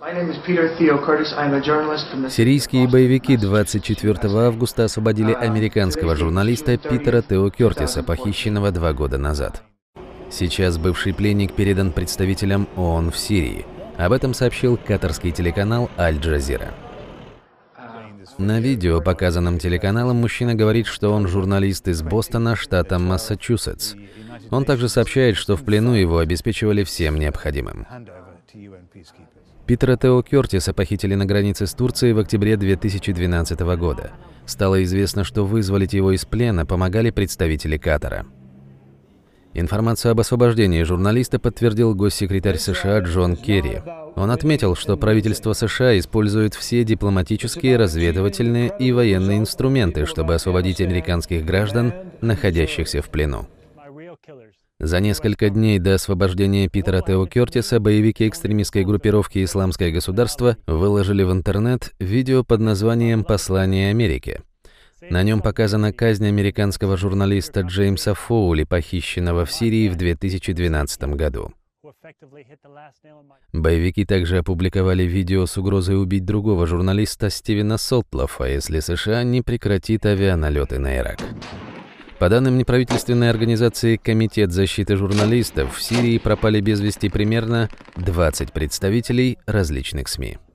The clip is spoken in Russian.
Сирийские боевики 24 августа освободили американского журналиста Питера Тео Кёртиса, похищенного 2 года назад. Сейчас бывший пленник передан представителям ООН в Сирии. Об этом сообщил катарский телеканал Аль-Джазира. На видео, показанном телеканалом, мужчина говорит, что он журналист из Бостона, штата Массачусетс. Он также сообщает, что в плену его обеспечивали всем необходимым. Питера Тео Кёртиса похитили на границе с Турцией в октябре 2012 года. Стало известно, что вызволить его из плена помогали представители Катара. Информацию об освобождении журналиста подтвердил госсекретарь США Джон Керри. Он отметил, что правительство США использует все дипломатические, разведывательные и военные инструменты, чтобы освободить американских граждан, находящихся в плену. За несколько дней до освобождения Питера Тео Кёртиса боевики экстремистской группировки «Исламское государство» выложили в интернет видео под названием «Послание Америке». На нем показана казнь американского журналиста Джеймса Фоули, похищенного в Сирии в 2012 году. Боевики также опубликовали видео с угрозой убить другого журналиста Стивена Солтлофа, если США не прекратит авианалеты на Ирак. По данным неправительственной организации «Комитет защиты журналистов», в Сирии пропали без вести примерно 20 представителей различных СМИ.